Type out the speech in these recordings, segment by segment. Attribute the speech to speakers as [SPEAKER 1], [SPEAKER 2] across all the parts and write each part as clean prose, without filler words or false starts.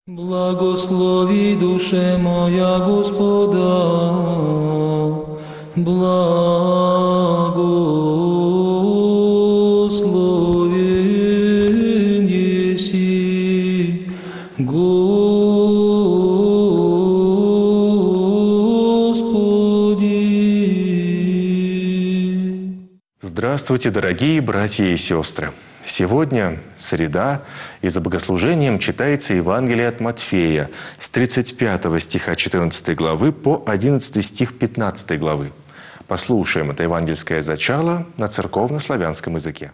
[SPEAKER 1] Благослови, душе моя, Господа, благословен еси, Господи.
[SPEAKER 2] Здравствуйте, дорогие братья и сестры! Сегодня среда, и за богослужением читается Евангелие от Матфея с 35 стиха 14 главы по 11 стих 15 главы. Послушаем это евангельское зачало на церковно-славянском языке.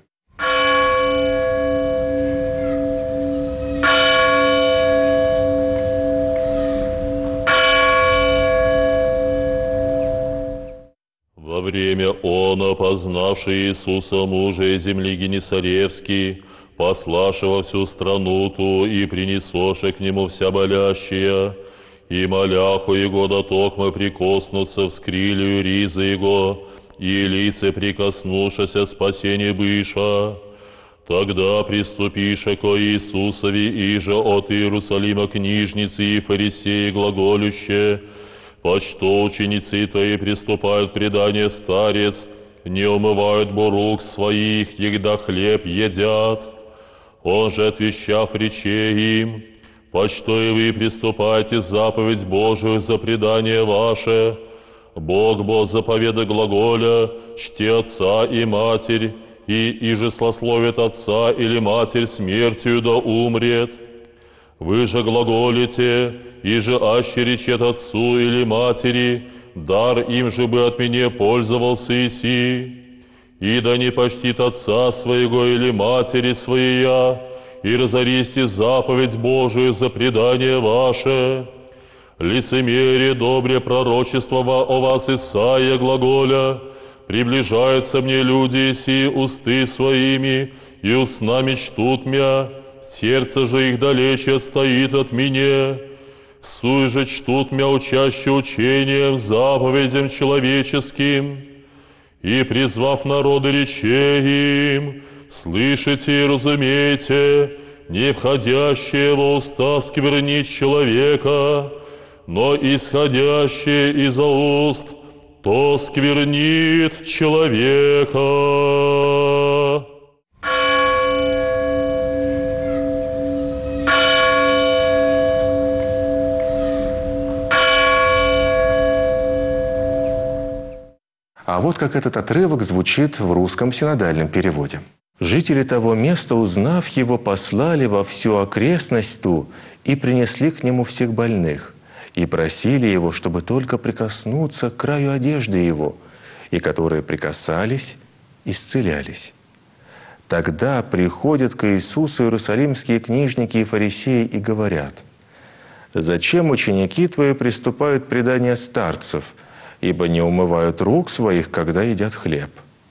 [SPEAKER 3] Во время оно, познавший Иисуса, мужа земли Генесаревский, послаша во всю страну ту, и принесоше к нему вся болящая, и моляху его дотокмо прикоснуться вскрилию ризы его, и лице прикоснувшися спасение быша. Тогда приступиша ко Иисусови, иже от Иерусалима книжницы и фарисеи глаголюще, почто ученицы твои приступают предание старец, не умывают бо рук своих, егда хлеб едят. Он же, отвещав, рече им, почто и вы приступаете заповедь Божию за предание ваше. Бог бо заповеда глаголя, чти отца и матерь, и иже слословит отца или матерь смертью да умрет. Вы же глаголите, иже аще речет отцу или матери, дар им же бы от меня пользовался иси. И да не почтит отца своего или матери своя, и разористи заповедь Божию за предание ваше. Лицемерие добре пророчествова о вас Исаия глаголя, приближаются мне люди сии усты своими, и устнами чтут мя, сердце же их далече отстоит от меня. Всуе же чтут мя учаще учением, заповедям человеческим. И, призвав народы, рече им, слышите и разумейте, не входящее во уста сквернить человека, но исходящее изо уст, то сквернит человека.
[SPEAKER 2] А вот как этот отрывок звучит в русском синодальном переводе. «Жители того места, узнав его, послали во всю окрестность ту и принесли к нему всех больных, и просили его, чтобы только прикоснуться к краю одежды его, и которые прикасались, исцелялись. Тогда приходят к Иисусу иерусалимские книжники и фарисеи и говорят: «Зачем ученики твои приступают к преданию старцев, ибо не умывают рук своих, когда едят хлеб?»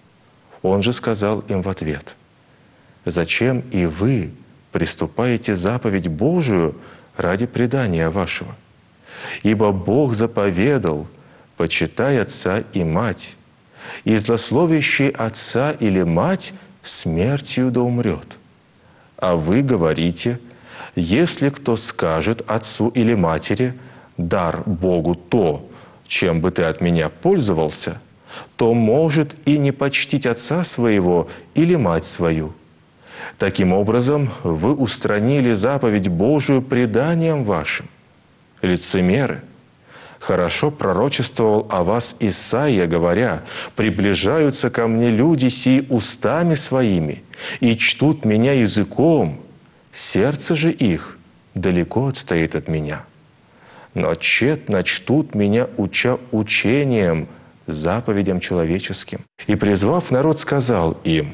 [SPEAKER 2] Он же сказал им в ответ: «Зачем и вы приступаете заповедь Божию ради предания вашего? Ибо Бог заповедал: почитай отца и мать, и злословящий отца или мать смертью да умрет. А вы говорите: если кто скажет отцу или матери: дар Богу то, чем бы ты от меня пользовался, то может и не почтить отца своего или мать свою. Таким образом, вы устранили заповедь Божию преданием вашим. Лицемеры! Хорошо пророчествовал о вас Исаия, говоря: приближаются ко мне люди сии устами своими и чтут меня языком, сердце же их далеко отстоит от меня. Но тщетно чтут меня, уча учением, заповедям человеческим. И, призвав народ, сказал им: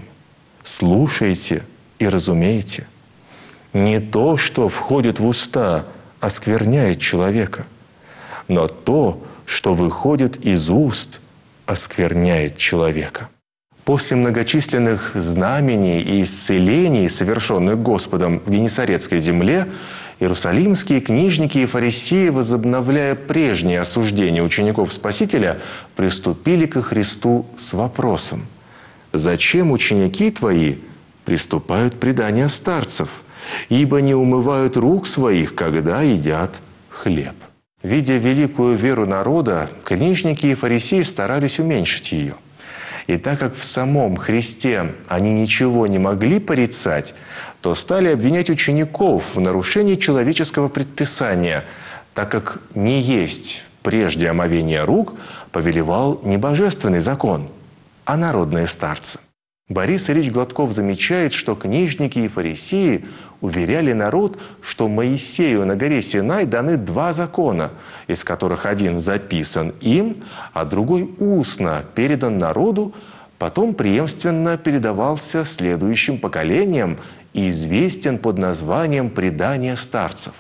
[SPEAKER 2] слушайте и разумейте. Не то, что входит в уста, оскверняет человека, но то, что выходит из уст, оскверняет человека». После многочисленных знамений и исцелений, совершенных Господом в Генесарецкой земле, иерусалимские книжники и фарисеи, возобновляя прежнее осуждение учеников Спасителя, приступили ко Христу с вопросом: «Зачем ученики твои приступают к преданию старцев, ибо не умывают рук своих, когда едят хлеб». Видя великую веру народа, книжники и фарисеи старались уменьшить ее. И так как в самом Христе они ничего не могли порицать, то стали обвинять учеников в нарушении человеческого предписания, так как не есть прежде омовения рук повелевал не божественный закон, а народные старцы. Борис Ильич Гладков замечает, что книжники и фарисеи уверяли народ, что Моисею на горе Синай даны два закона, из которых один записан им, а другой устно передан народу, потом преемственно передавался следующим поколениям и известен под названием «предания старцев».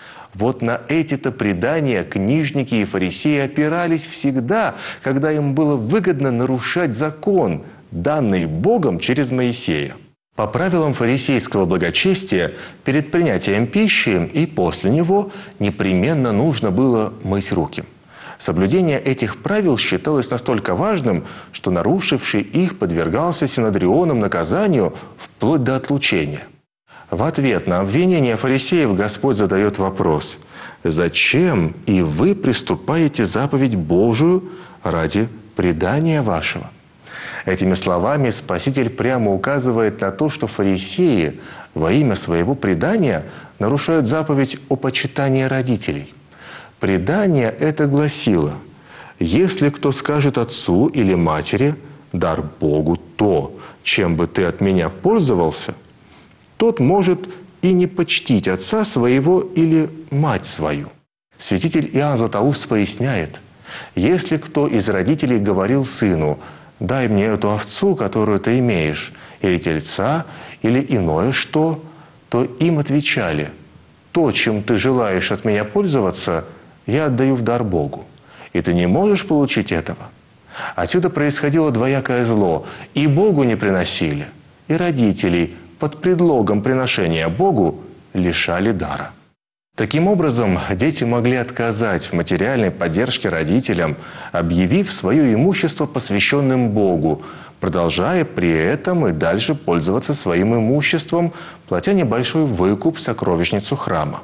[SPEAKER 2] Вот на эти-то предания книжники и фарисеи опирались всегда, когда им было выгодно нарушать закон, данный Богом через Моисея. По правилам фарисейского благочестия, перед принятием пищи и после него непременно нужно было мыть руки. Соблюдение этих правил считалось настолько важным, что нарушивший их подвергался синодрионам наказанию вплоть до отлучения. В ответ на обвинение фарисеев Господь задает вопрос: «Зачем и вы приступаете заповедь Божию ради предания вашего?» Этими словами Спаситель прямо указывает на то, что фарисеи во имя своего предания нарушают заповедь о почитании родителей. Предание это гласило: «Если кто скажет отцу или матери, дар Богу то, чем бы ты от меня пользовался, тот может и не почтить отца своего или мать свою». Святитель Иоанн Златоуст поясняет: «Если кто из родителей говорил сыну: дай мне эту овцу, которую ты имеешь, или тельца, или иное что, то им отвечали: то, чем ты желаешь от меня пользоваться, я отдаю в дар Богу, и ты не можешь получить этого». Отсюда происходило двоякое зло: и Богу не приносили, и родителей под предлогом приношения Богу лишали дара. Таким образом, дети могли отказать в материальной поддержке родителям, объявив свое имущество посвященным Богу, продолжая при этом и дальше пользоваться своим имуществом, платя небольшой выкуп в сокровищницу храма.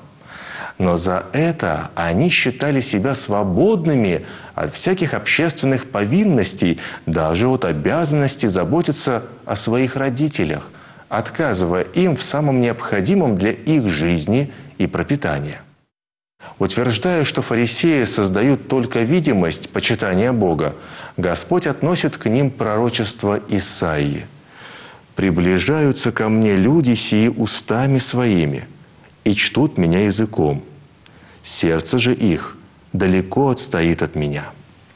[SPEAKER 2] Но за это они считали себя свободными от всяких общественных повинностей, даже от обязанности заботиться о своих родителях, отказывая им в самом необходимом для их жизни и пропитания. Утверждая, что фарисеи создают только видимость почитания Бога, Господь относит к ним пророчество Исаии: «Приближаются ко мне люди сии устами своими, и чтут меня языком. Сердце же их далеко отстоит от меня».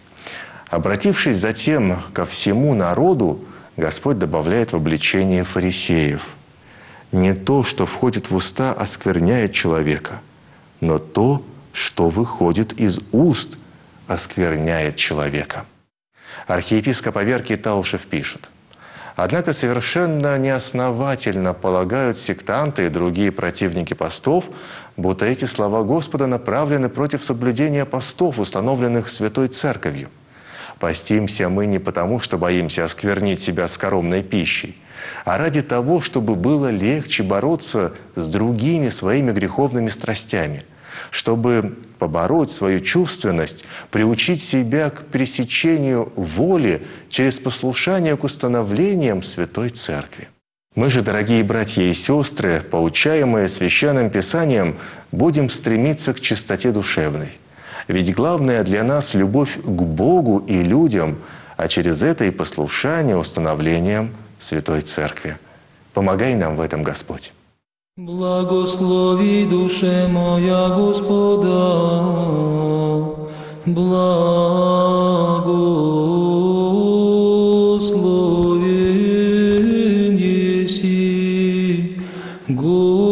[SPEAKER 2] Обратившись затем ко всему народу, Господь добавляет в обличение фарисеев: «Не то, что входит в уста, оскверняет человека, но то, что выходит из уст, оскверняет человека». Архиепископ Аверкий Таушев пишет: «Однако совершенно неосновательно полагают сектанты и другие противники постов, будто эти слова Господа направлены против соблюдения постов, установленных Святой Церковью. Постимся мы не потому, что боимся осквернить себя скоромной пищей, а ради того, чтобы было легче бороться с другими своими греховными страстями, чтобы побороть свою чувственность, приучить себя к пресечению воли через послушание к установлениям Святой Церкви. Мы же, дорогие братья и сестры, поучаемые Священным Писанием, будем стремиться к чистоте душевной. Ведь главное для нас – любовь к Богу и людям, а через это и послушание установлениям Святой Церкви. Помогай нам в этом, Господь.
[SPEAKER 1] Благослови душе моя Господа, благословен еси, Господи.